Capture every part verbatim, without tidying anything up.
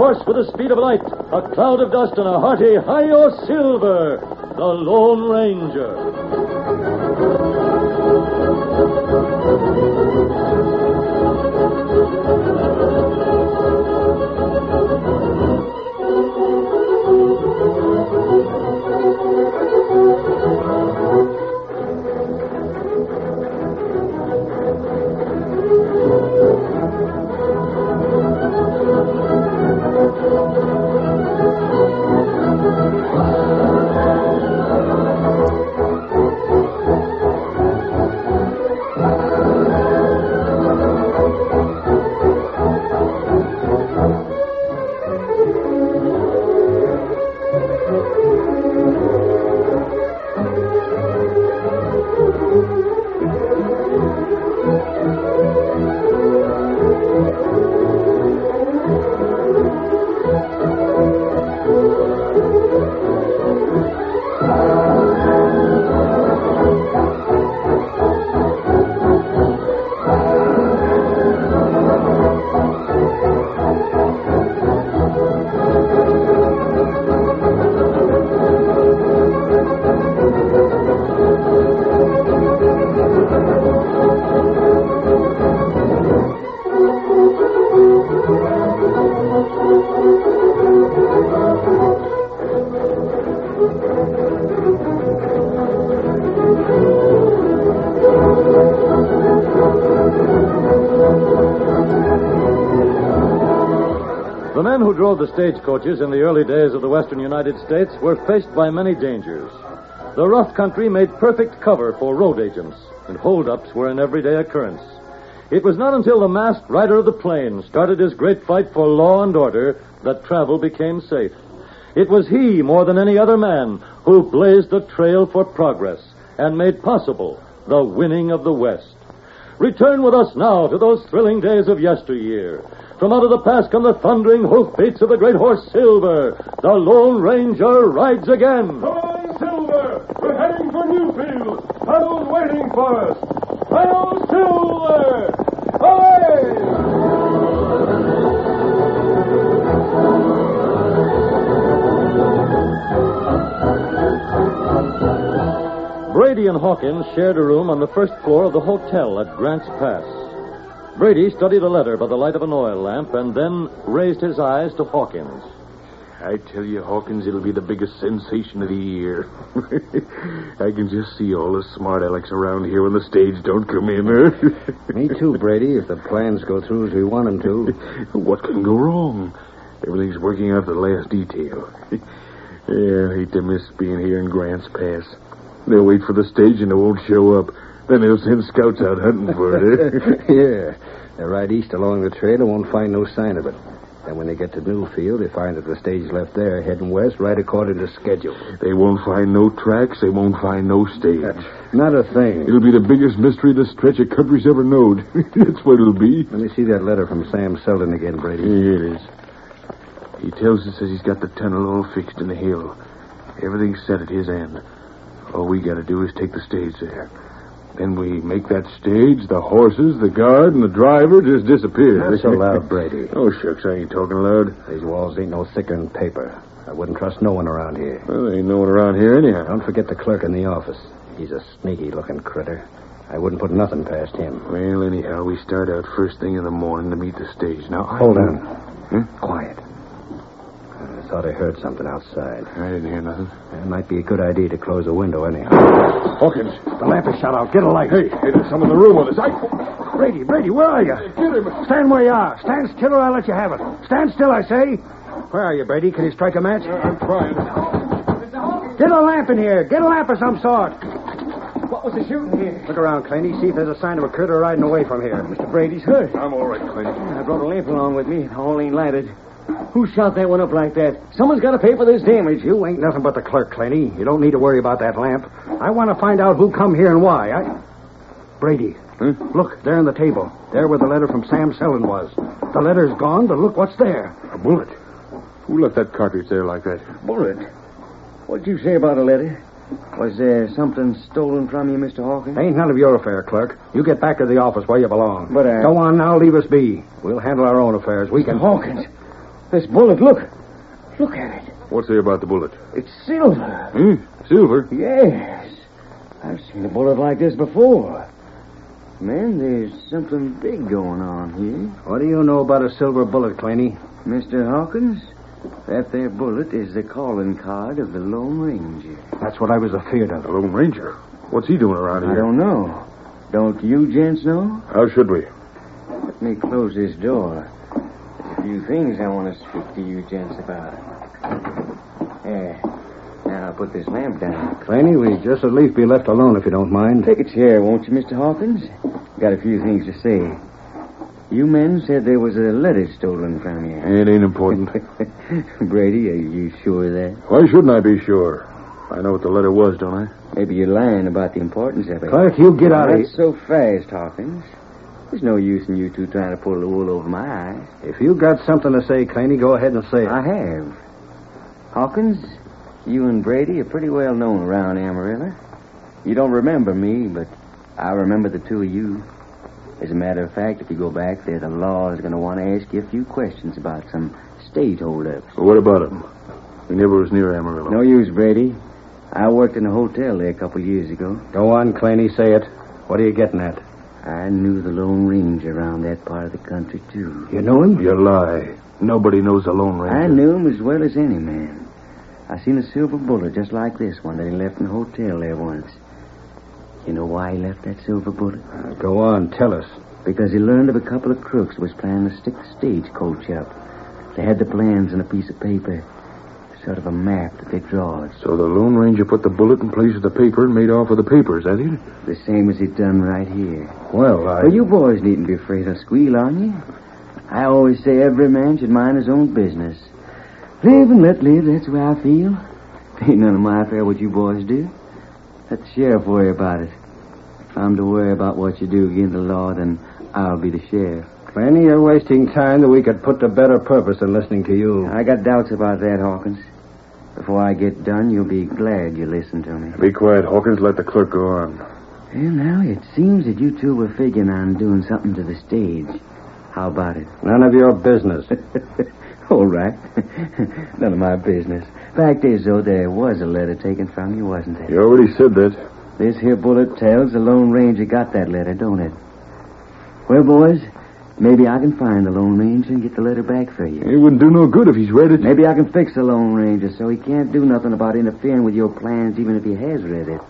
horse with the speed of light, a cloud of dust, and a hearty Hi-Yo Silver, the Lone Ranger. The men who drove the stagecoaches in the early days of the western United States were faced by many dangers. The rough country made perfect cover for road agents, and holdups were an everyday occurrence. It was not until the masked rider of the plains started his great fight for law and order that travel became safe. It was he, more than any other man, who blazed the trail for progress and made possible the winning of the West. Return with us now to those thrilling days of yesteryear. From out of the past come the thundering hoofbeats of the great horse Silver. The Lone Ranger rides again. Come on, Silver! We're heading for Newfield. Tunnel's waiting for us. Hi-Yo Silver! Away! Brady and Hawkins shared a room on the first floor of the hotel at Grant's Pass. Brady studied a letter by the light of an oil lamp and then raised his eyes to Hawkins. I tell you, Hawkins, it'll be the biggest sensation of the year. I can just see all the smart Alex around here when the stage don't come in. Me too, Brady, if the plans go through as we want them to. What can go wrong? Everything's working out to the last detail. Yeah, I hate to miss being here in Grant's Pass. They'll wait for the stage and it won't show up. Then they'll send scouts out hunting for it. Eh? Yeah. They'll ride east along the trail and won't find no sign of it. Then when they get to Newfield, they find that the stage left there, heading west, right according to schedule. They won't find no tracks. They won't find no stage. Not a thing. It'll be the biggest mystery this stretch of country's ever known. That's what it'll be. Let me see that letter from Sam Selden again, Brady. Here it is. He tells us that he's got the tunnel all fixed in the hill. Everything's set at his end. All we got to do is take the stage there. Then we make that stage, the horses, the guard, and the driver just disappear. Not so loud, Brady. Oh, shucks, I ain't talking loud. These walls ain't no thicker than paper. I wouldn't trust no one around here. Well, there ain't no one around here anyhow. Don't forget the clerk in the office. He's a sneaky-looking critter. I wouldn't put nothing past him. Well, anyhow, we start out first thing in the morning to meet the stage. Now, I... Hold on. Huh? Quiet. I thought I heard something outside. I didn't hear nothing. It might be a good idea to close the window anyhow. Hawkins. The lamp is shut out. Get a light. Hey, hey, there's some in the room with us. I... Brady, Brady, where are you? Get him. Stand where you are. Stand still or I'll let you have it. Stand still, I say. Where are you, Brady? Can you strike a match? Uh, I'm trying. Get a lamp in here. Get a lamp of some sort. What was the shooting here? Look around, Clancy. See if there's a sign of a critter riding away from here. Mister Brady's hurt. I'm all right, Clint. I brought a lamp along with me. It all ain't lighted. Who shot that one up like that? Someone's got to pay for this damage. You ain't nothing but the clerk, Clancy. You don't need to worry about that lamp. I want to find out who come here and why. I... Brady. Huh? Look, there on the table. There where the letter from Sam Selden was. The letter's gone, but look what's there. A bullet. Who left that cartridge there like that? Bullet? What'd you say about a letter? Was there something stolen from you, Mister Hawkins? Ain't none of your affair, clerk. You get back to the office where you belong. But, uh... Go on now, leave us be. We'll handle our own affairs. We can... Hawkins. this bullet. Look. Look at it. What's there about the bullet? It's silver. Hmm? Silver? Yes. I've seen a bullet like this before. Man, there's something big going on here. What do you know about a silver bullet, Claney? Mister Hawkins, that there bullet is the calling card of the Lone Ranger. That's what I was afeard of. The Lone Ranger? What's he doing around here? I don't know. Don't you gents know? How should we? Let me close this door. There's a few things I want to speak to you gents about. There. Now I'll put this lamp down. Claney, we just at least be left alone if you don't mind. Take a chair, won't you, Mister Hawkins? Got a few things to say. You men said there was a letter stolen from you. It ain't important. Brady, are you sure of that? Why shouldn't I be sure? I know what the letter was, don't I? Maybe you're lying about the importance of it. Clark, you get out of Not here. so fast, Hawkins. There's no use in you two trying to pull the wool over my eyes. If you got something to say, Claney, go ahead and say it. I have. Hawkins, you and Brady are pretty well known around Amarillo. You don't remember me, but I remember the two of you. As a matter of fact, if you go back there, the law is going to want to ask you a few questions about some state holdups. Well, what about him? He never was near Amarillo. No use, Brady. I worked in a hotel there a couple of years ago. Go on, Claney, say it. What are you getting at? I knew the Lone Ranger around that part of the country, too. You know him? You lie. Nobody knows the Lone Ranger. I knew him as well as any man. I seen a silver bullet just like this one that he left in the hotel there once. You know why he left that silver bullet? Uh, go on, tell us. Because he learned of a couple of crooks that was planning to stick the stagecoach up. They had the plans on a piece of paper. Sort of a map that they drawed. So the Lone Ranger put the bullet in place of the paper and made off with the papers, has he? The same as he done right here. Well, I... Well, you boys needn't be afraid to squeal on you. I always say every man should mind his own business. Live and let live, that's the way I feel. Ain't none of my affair what you boys do. Let the sheriff worry about it. If I'm to worry about what you do against the law, then I'll be the sheriff. Claney, you're wasting time that we could put to better purpose than listening to you. I got doubts about that, Hawkins. Before I get done, you'll be glad you listened to me. Be quiet, Hawkins. Let the clerk go on. Well, now, it seems that you two were figuring on doing something to the stage. How about it? None of your business. All right. None of my business. Fact is, though, there was a letter taken from you, wasn't there? You already said that. This here bullet tells the Lone Ranger got that letter, don't it? Well, boys, maybe I can find the Lone Ranger and get the letter back for you. It wouldn't do no good if he's read it. Maybe I can fix the Lone Ranger so he can't do nothing about interfering with your plans even if he has read it.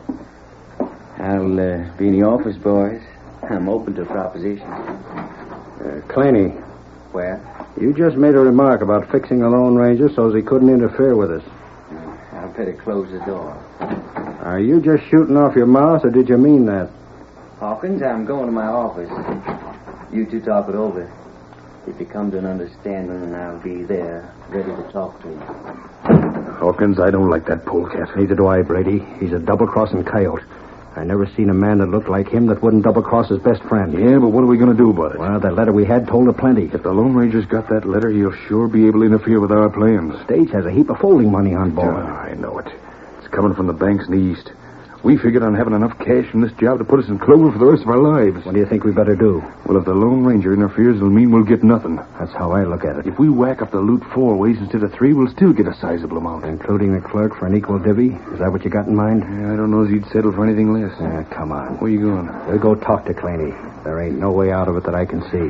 I'll uh, be in the office, boys. I'm open to propositions. Uh, Claney, Well? you just made a remark about fixing the Lone Ranger so he couldn't interfere with us. I'll better close the door. Are you just shooting off your mouth, or did you mean that? Hawkins, I'm going to my office. You two talk it over. If you come to an understanding, I'll be there, ready to talk to you. Hawkins, I don't like that polecat. Neither do I, Brady. He's a double-crossing coyote. I never seen a man that looked like him that wouldn't double-cross his best friend. Yeah, but what are we going to do about it? Well, that letter we had told her plenty. If the Lone Ranger's got that letter, he'll sure be able to interfere with our plans. Stage has a heap of folding money on board. Ah, I know it. It's coming from the banks in the east. We figured on having enough cash from this job to put us in clover for the rest of our lives. What do you think we better do? Well, if the Lone Ranger interferes, it'll mean we'll get nothing. That's how I look at it. If we whack up the loot four ways instead of three, we'll still get a sizable amount. Including the clerk for an equal divvy? Is that what you got in mind? Yeah, I don't know as he'd settle for anything less. Ah, come on. Where you going? We'll go talk to Claney. There ain't no way out of it that I can see.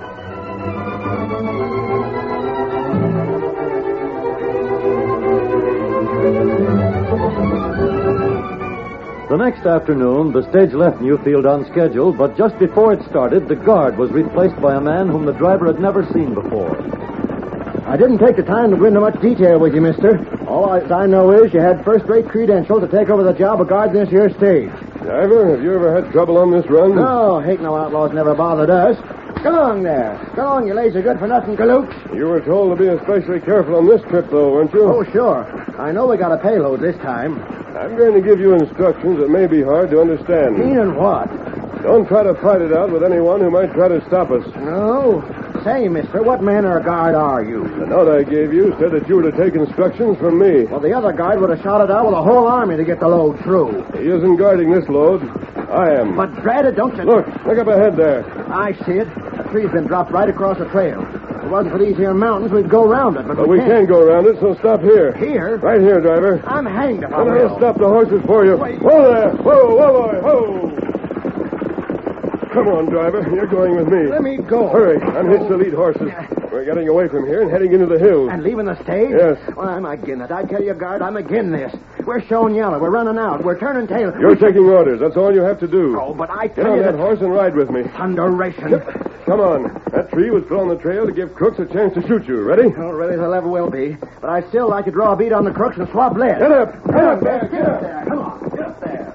The next afternoon, the stage left Newfield on schedule, but just before it started, the guard was replaced by a man whom the driver had never seen before. I didn't take the time to go into much detail with you, mister. All I, I know is you had first-rate credentials to take over the job of guarding this here stage. Driver, have you ever had trouble on this run? No, ain't no outlaws never bothered us. Come along there. Come along, you lazy good-for-nothing galoots. You were told to be especially careful on this trip, though, weren't you? Oh, sure. I know we got a payload this time. I'm going to give you instructions that may be hard to understand. Meaning what? Don't try to fight it out with anyone who might try to stop us. No. Say, mister, what manner of guard are you? The note I gave you said that you were to take instructions from me. Well, the other guard would have shot it out with a whole army to get the load through. He isn't guarding this load. I am. But, drat it, don't you... Look, look up ahead there. I see it. A tree's been dropped right across the trail. it wasn't for these here mountains, we'd go around it, but, But we we can't. can go around it, so stop here. Here? Right here, driver. I'm hanged if I And will. I'll stop the horses for you. Wait. Whoa there! Whoa, whoa, boy, whoa! Come on, driver. You're going with me. Let me go. Hurry. Unhitch the lead horses. We're getting away from here and heading into the hills. And leaving the stage? Yes. Well, I'm agin it. I tell you, guard, I'm agin this. We're showing yellow. We're running out. We're turning tail. You're taking orders. That's all you have to do. Oh, but I Get tell on you that that... horse and ride with me. Thunderation. Come on. That tree was put on the trail to give Crooks a chance to shoot you. Ready? Well, really, there ever will be. But I'd still like to draw a beat on the crooks and swap lead. Get up. Get up there. Get up there. Come on. Get up there.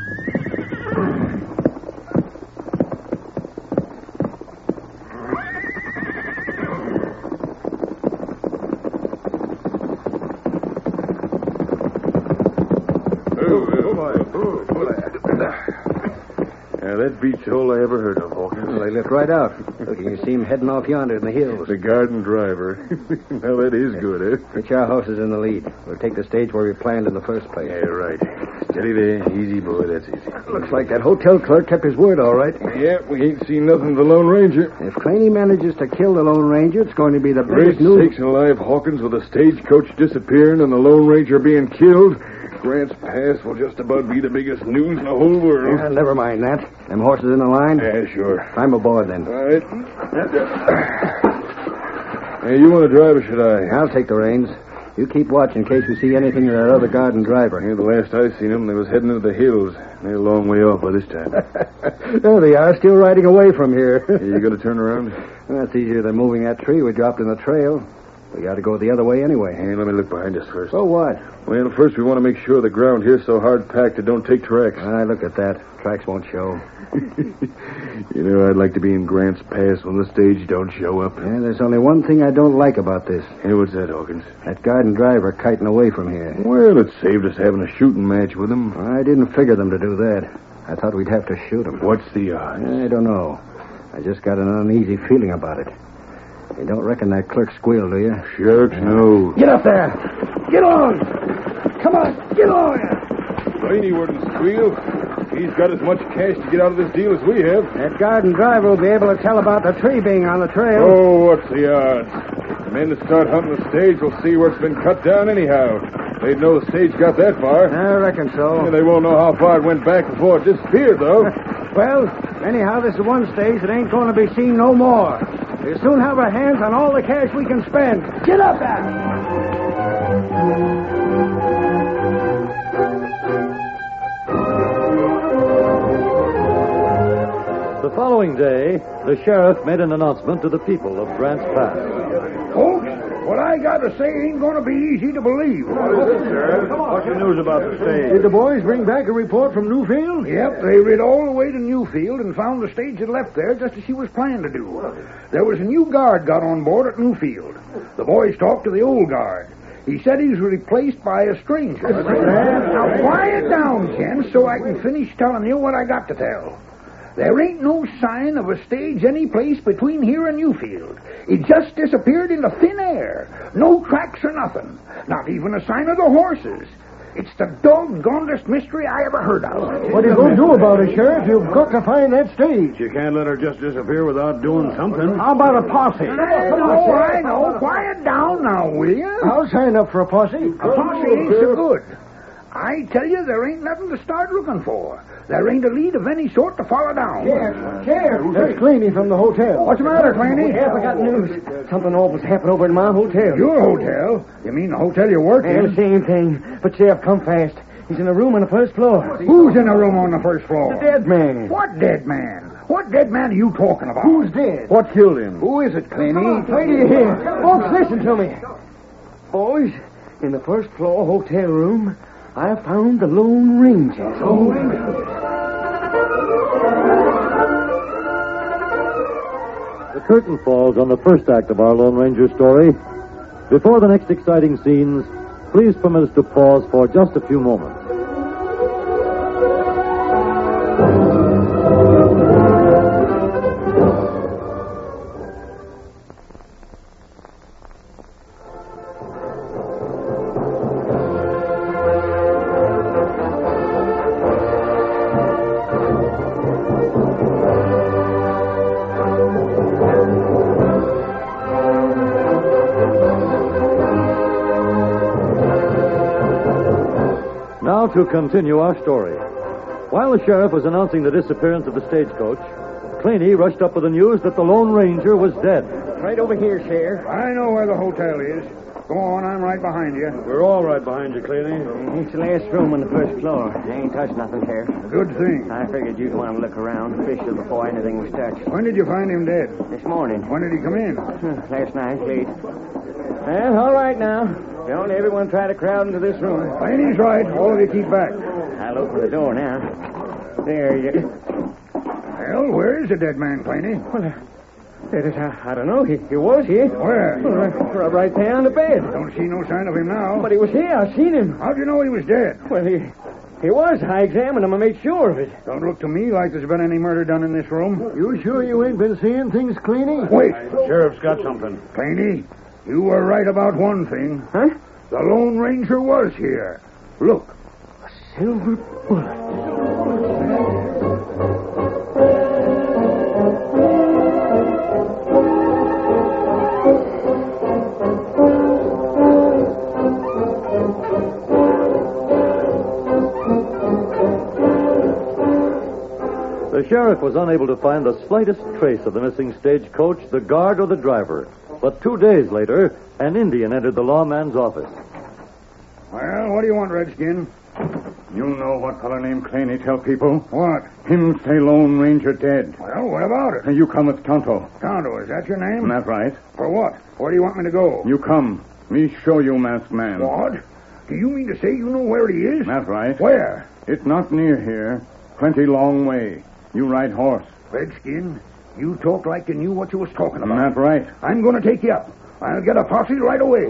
Yeah, that beats all I ever heard of, Hawkins. Well, they lift right out. Look, you can see him heading off yonder in the hills. The garden driver. Now, that is good, eh? Get your horses in the lead. We'll take the stage where we planned in the first place. Yeah, right. Steady there. Easy, boy. That's easy. Looks like that hotel clerk kept his word, all right. Yeah, we ain't seen nothing of the Lone Ranger. If Claney manages to kill the Lone Ranger, it's going to be the Great biggest news. sakes alive, Hawkins, with the stagecoach disappearing and the Lone Ranger being killed, Grant's Pass will just about be the biggest news in the whole world. Yeah, never mind that. Them horses in the line? Yeah, sure. I'm aboard then. All right. Hey, you want to drive or should I? I'll take the reins. You keep watch in case we see anything of that other garden driver. Yeah, the last I seen them, they was heading into the hills. They're a long way off by this time. There they are, still riding away from here. Hey, you got to turn around? That's easier than moving that tree we dropped in the trail. We got to go the other way anyway. Hey, let me look behind us first. So what? Well, first we want to make sure the ground here's so hard packed it don't take tracks. I look at that. Tracks won't show. You know, I'd like to be in Grant's Pass when the stage don't show up. Yeah, there's only one thing I don't like about this. Hey, what's that, Hawkins? That garden driver kiting away from here. Well, it saved us having a shooting match with him. I didn't figure them to do that. I thought we'd have to shoot him. What's the odds? I don't know. I just got an uneasy feeling about it. You don't reckon that clerk squealed, do you? Shucks, no. Get up there! Get on! Come on, get on! Claney wouldn't squeal. He's got as much cash to get out of this deal as we have. That garden driver will be able to tell about the tree being on the trail. Oh, what's the odds? The men that start hunting the stage will see where it's been cut down anyhow. They'd know the stage got that far. I reckon so. Yeah, they won't know how far it went back before it disappeared, though. Well, anyhow, this is one stage that ain't going to be seen no more. We'll soon have our hands on all the cash we can spend. Get up there! The following day, the sheriff made an announcement to the people of Grant's Pass. Folks, what I got to say ain't going to be easy to believe. What's the news about the stage? Did the boys bring back a report from Newfield? Yep, they rid all the way to Newfield and found the stage had left there just as she was planning to do. There was a new guard got on board at Newfield. The boys talked to the old guard. He said he was replaced by a stranger. Now, quiet down, gents, so I can finish telling you what I got to tell. There ain't no sign of a stage any place between here and Newfield. It just disappeared into thin air. No tracks or nothing. Not even a sign of the horses. It's the doggonedest mystery I ever heard of. What are you going to do about it, Sheriff? You've got to find that stage. You can't let her just disappear without doing something. How about a posse? I know, I know. Quiet down now, will you? I'll sign up for a posse. A posse ain't so good. I tell you, there ain't nothing to start looking for. There ain't a lead of any sort to follow down. Sheriff, that's Claney from the hotel. What's the matter, Claney? Sheriff, I got news. Something awful's happened over in my hotel. Your hotel? You mean the hotel you work Yeah, the in? same thing. But, Sheriff, come fast. He's in a room on the first floor. Who's in a room on the first floor? The dead man. What dead man? What dead man are you talking about? Who's dead? What killed him? Who is it, Claney? Wait till you hear. Folks, listen to me. Boys, in the first floor hotel room, I found the Lone Ranger. The curtain falls on the first act of our Lone Ranger story. Before the next exciting scenes, please permit us to pause for just a few moments. to continue our story. While the sheriff was announcing the disappearance of the stagecoach, Claney rushed up with the news that the Lone Ranger was dead. Right over here, Sheriff. I know where the hotel is. Go on, I'm right behind you. We're all right behind you, Claney. It's the last room on the first floor. I ain't touched nothing, Sheriff. Good thing. I figured you'd want to look around, official before anything was touched. When did you find him dead? This morning. When did he come in? Last night, late. Well, all right now. Don't everyone try to crowd into this room. Claney's right. All of you keep back. I'll open the door now. There you... Well, where is the dead man, Claney? Well, uh, that is, I, I don't know. He, he was here. Where? Well, right, right there on the bed. Don't see no sign of him now. But he was here. I seen him. How'd you know he was dead? Well, he... He was. I examined him and made sure of it. Don't look to me like there's been any murder done in this room. You sure you ain't been seeing things, Claney? Wait. The sheriff's got something. Claney, you were right about one thing. Huh? The Lone Ranger was here. Look. Silver bullet. The sheriff was unable to find the slightest trace of the missing stagecoach, the guard, or the driver. But two days later, an Indian entered the lawman's office. Well, what do you want, Redskin? You know what fellow named Claney tell people? What? Him say Lone Ranger dead. Well, what about it? And you come with Tonto. Tonto, is that your name? That's right. For what? Where do you want me to go? You come. Me show you, masked man. What? Do you mean to say you know where he is? That's right. Where? It's not near here. Plenty long way. You ride horse. Redskin, you talk like you knew what you was talking about. That's right. I'm going to take you up. I'll get a posse right away.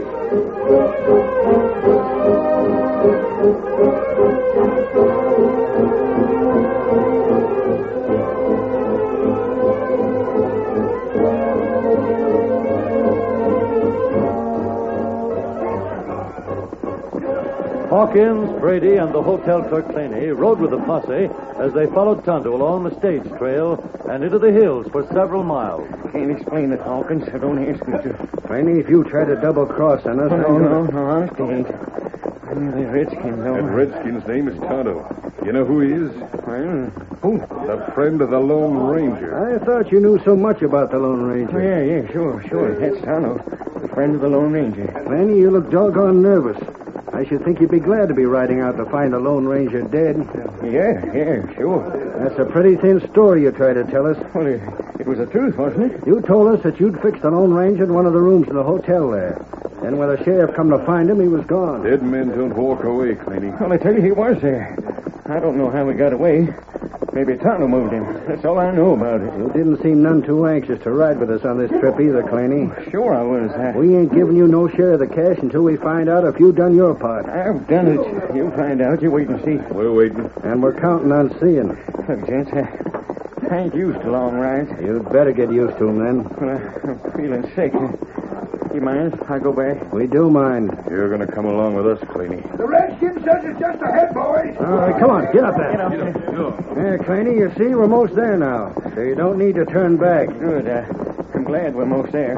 Hawkins, Brady, and the hotel clerk Claney rode with the posse as they followed Tonto along the stage trail and into the hills for several miles. Can't explain it, Hawkins. I don't ask me to. Claney, if you try to double cross on us... No, no, no, honest, he ain't. I knew that redskin, though. That redskin's name is Tonto. You know who he is? Well, Who? The friend of the Lone Ranger. I thought you knew so much about the Lone Ranger. oh, yeah, yeah, sure, sure. That's Tonto, the friend of the Lone Ranger. Claney, you look doggone nervous. I should think you'd be glad to be riding out to find the Lone Ranger dead. Yeah, yeah, sure. That's a pretty thin story you tried to tell us. Well, it, it was the truth, wasn't it? You told us that you'd fixed the Lone Ranger in one of the rooms in the hotel there. Then when the sheriff come to find him, he was gone. Dead men don't walk away, Claney. Well, I tell you, he was there. I don't know how he got away. Maybe Tonto moved him. That's all I know about it. You didn't seem none too anxious to ride with us on this trip either, Claney. Sure I was. I, We ain't giving you no share of the cash until we find out if you've done your part. I've done it. You'll find out. You wait and see. We're waiting. And we're counting on seeing. Look, gents, I, I ain't used to long rides. You'd better get used to 'em then. Well, I, I'm feeling sick. You mind if I go back? We do mind. You're going to come along with us, Claney. The Redskin says it's just ahead, boys. All right, come on, get up there. Get up there. There, Claney, you see, we're most there now. So you don't need to turn back. Good. Uh, I'm glad we're most there.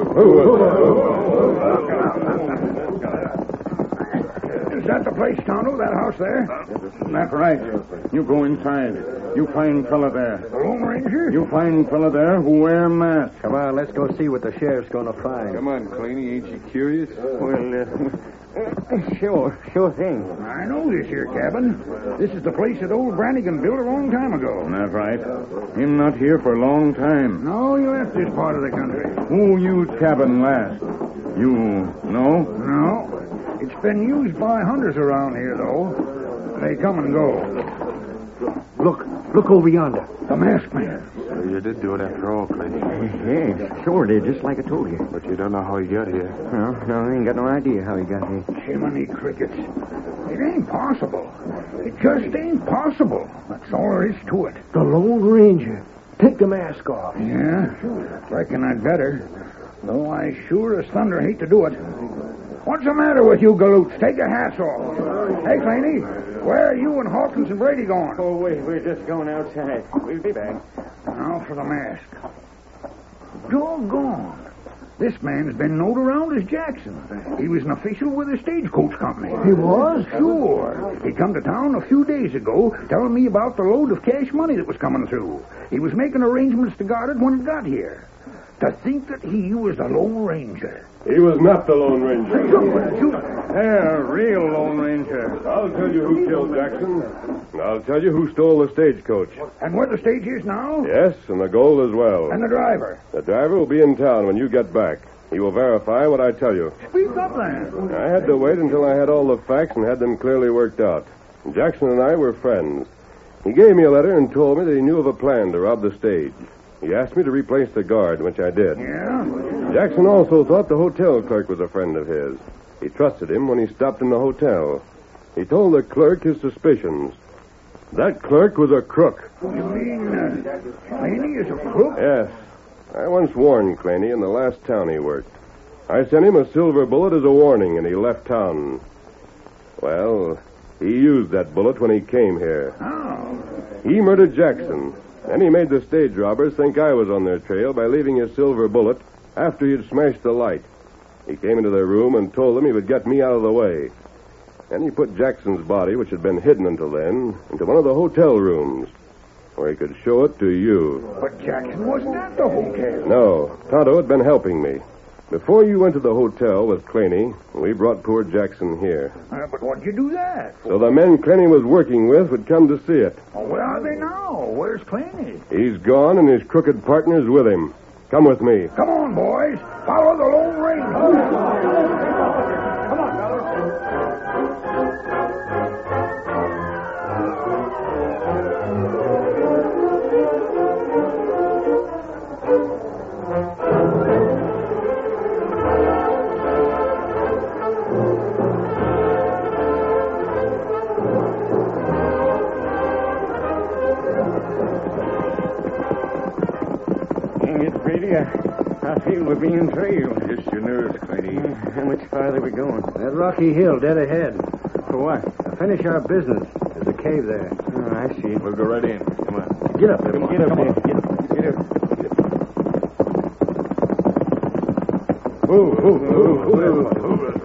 Is that the place, Tonto? That house there? That's right. You go inside. You find fella there. The Lone Ranger? You find fella there who wear mask. Come on, let's go see what the sheriff's going to find. Come on, Claney. Ain't you curious? Well, uh, sure, sure thing. I know this here cabin. This is the place that old Brannigan built a long time ago. That's right. Him not here for a long time. No, he left this part of the country. Who used cabin last? You know? No. It's been used by hunters around here, though. They come and go. Look, look over yonder. The masked man. So you did do it after all, Claney. Yeah, sure did, just like I told you. But you don't know how he got here. No, no, I ain't got no idea how he got here. Jiminy crickets. It ain't possible. It just ain't possible. That's all there is to it. The Lone Ranger. Take the mask off. Yeah, reckon I'd better. Though I sure as thunder hate to do it. What's the matter with you galoots? Take your hats off. Hey, Claney, where are you and Hawkins and Brady going? Oh, wait, we're just going outside. We'll be back. Now for the mask. Doggone. This man's been known around as Jackson. He was an official with the stagecoach company. He was? Sure. He come to town a few days ago telling me about the load of cash money that was coming through. He was making arrangements to guard it when it got here. To think that he was the Lone Ranger. He was not the Lone Ranger. Yeah, real Lone Ranger. I'll tell you who killed Jackson. And I'll tell you who stole the stagecoach. And where the stage is now? Yes, and the gold as well. And the driver. The driver will be in town when you get back. He will verify what I tell you. Speak up, then. I had to wait until I had all the facts and had them clearly worked out. Jackson and I were friends. He gave me a letter and told me that he knew of a plan to rob the stage. He asked me to replace the guard, which I did. Yeah? Jackson also thought the hotel clerk was a friend of his. He trusted him when he stopped in the hotel. He told the clerk his suspicions. That clerk was a crook. You mean uh, Claney is a crook? Yes. I once warned Claney in the last town he worked. I sent him a silver bullet as a warning, and he left town. Well, he used that bullet when he came here. Oh. He murdered Jackson. Then he made the stage robbers think I was on their trail by leaving his silver bullet after he'd smashed the light. He came into their room and told them he would get me out of the way. Then he put Jackson's body, which had been hidden until then, into one of the hotel rooms, where he could show it to you. But Jackson wasn't at the hotel. No, Tonto had been helping me. Before you went to the hotel with Claney, we brought poor Jackson here. Uh, but what'd you do that? So the men Claney was working with would come to see it. Oh, where are they now? Where's Claney? He's gone and his crooked partner's with him. Come with me. Come on, boys. Follow the Lone Ranger. Come on, fellas. I feel we're being trailed. Just your nerves, Claney. Uh, how much farther are we going? That rocky hill dead ahead. For what? To finish our business. There's a cave there. Oh, I see. We'll go right in. Come on. Get up, Come on. Get up there. Get up. Get up. Move, move, move, move, move.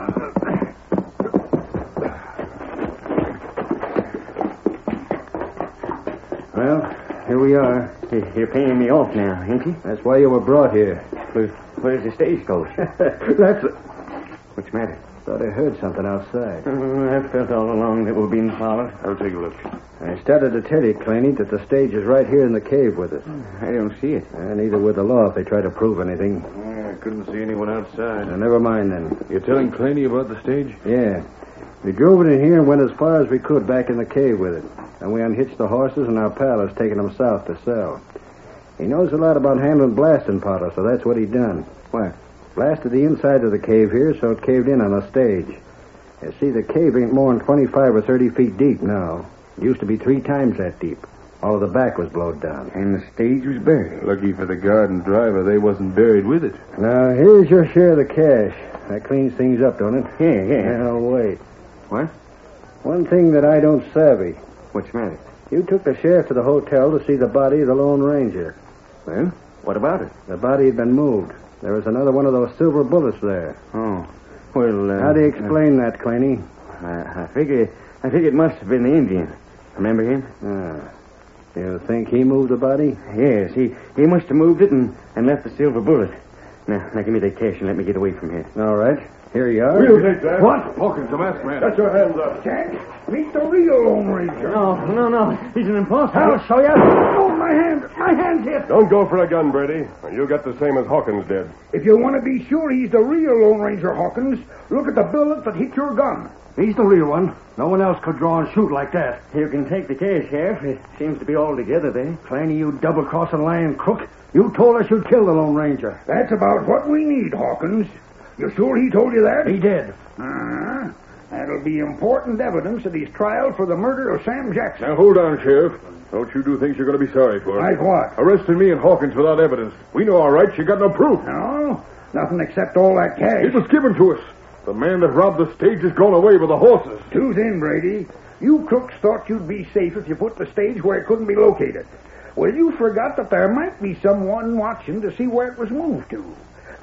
Well, here we are. You're paying me off now, ain't you? That's why you were brought here. Where's, where's the stagecoach? That's... A... What's the matter? Thought I heard something outside. Oh, I felt all along that we're being followed. I'll take a look. I started to tell you, Claney, that the stage is right here in the cave with us. I don't see it. And neither would the law if they try to prove anything. Yeah, I couldn't see anyone outside. Now, never mind then. You're telling Claney about the stage? Yeah. We drove it in here and went as far as we could back in the cave with it. And we unhitched the horses, and our pal has taken them south to sell. He knows a lot about handling blasting powder, so that's what he done. What? Blasted the inside of the cave here, so it caved in on the stage. You see, the cave ain't more than twenty-five or thirty feet deep now. It used to be three times that deep. All of the back was blowed down. And the stage was buried. Lucky for the guard and driver, they wasn't buried with it. Now, here's your share of the cash. That cleans things up, don't it? Yeah, yeah. Now, wait. What? One thing that I don't savvy. What's the matter? You took the sheriff to the hotel to see the body of the Lone Ranger. Well, what about it? The body had been moved. There was another one of those silver bullets there. Oh. Well, uh... How do you explain uh, that, Claney? I, I figure... I think it must have been the Indian. Remember him? Ah. You think he moved the body? Yes, he, he must have moved it and, and left the silver bullet. Now, now, give me that cash and let me get away from here. All right. Here you are. We'll take that. What? Hawkins, the masked man. Get your hands up. Jack, meet the real Lone Ranger. No, no, no. He's an imposter. I'll show you. Oh, my hand. My hand's hit. Don't go for a gun, Brady, or you'll get the same as Hawkins did. If you want to be sure he's the real Lone Ranger, Hawkins, look at the bullet that hit your gun. He's the real one. No one else could draw and shoot like that. You can take the cash, Sheriff. It seems to be all together there. Claney, you double-crossing lying crook. You told us you'd kill the Lone Ranger. That's about what we need, Hawkins. You sure he told you that? He did. Uh-huh. That'll be important evidence at his trial for the murder of Sam Jackson. Now, hold on, Sheriff. Don't you do things you're going to be sorry for. Like what? Arresting me and Hawkins without evidence. We know our rights. You got no proof. No, nothing except all that cash. It was given to us. The man that robbed the stage has gone away with the horses. Two's in, Brady. You crooks thought you'd be safe if you put the stage where it couldn't be located. Well, you forgot that there might be someone watching to see where it was moved to.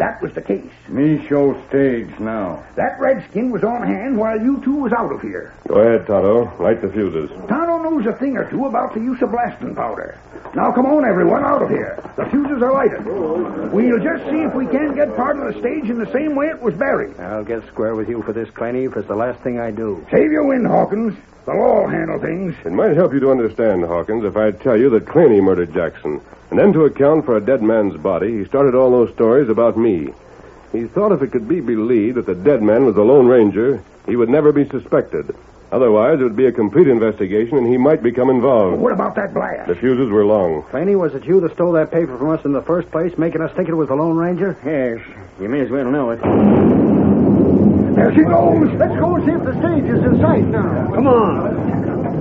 That was the case. Me show stage now. That redskin was on hand while you two was out of here. Go ahead, Tonto. Light the fuses. Tonto knows a thing or two about the use of blasting powder. Now come on, everyone, out of here. The fuses are lighted. We'll just see if we can't get part of the stage in the same way it was buried. I'll get square with you for this, Clanny, if it's the last thing I do. Save your wind, Hawkins. The law will handle things. It might help you to understand, Hawkins, if I tell you that Claney murdered Jackson. And then to account for a dead man's body, he started all those stories about me. He thought if it could be believed that the dead man was the Lone Ranger, he would never be suspected. Otherwise, it would be a complete investigation, and he might become involved. What about that blast? The fuses were long. Clanny, was it you that stole that paper from us in the first place, making us think it was the Lone Ranger? Yes, you may as well know it. There she goes. Let's go and see if the stage is in sight now. Come on.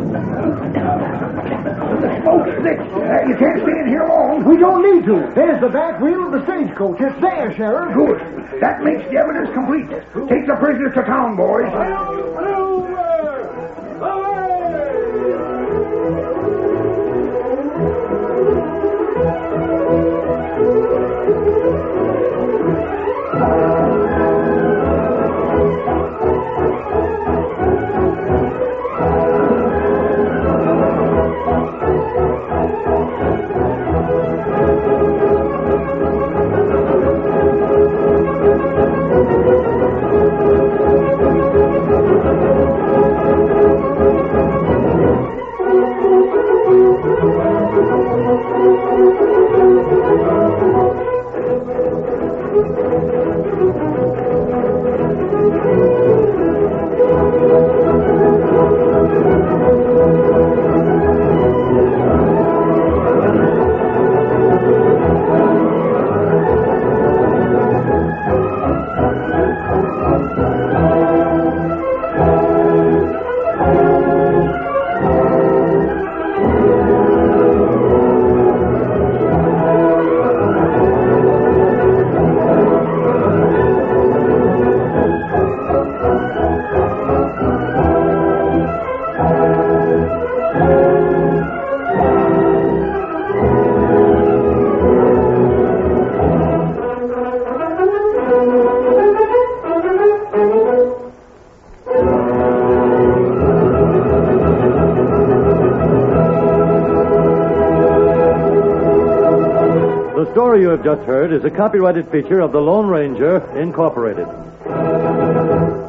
The smoke's thick. Uh, you can't stay in here long. We don't need to. There's the back wheel of the stagecoach. It's there, Sheriff. Good. That makes the evidence complete. Take the prisoners to town, boys. The story you have just heard is a copyrighted feature of the Lone Ranger, Incorporated.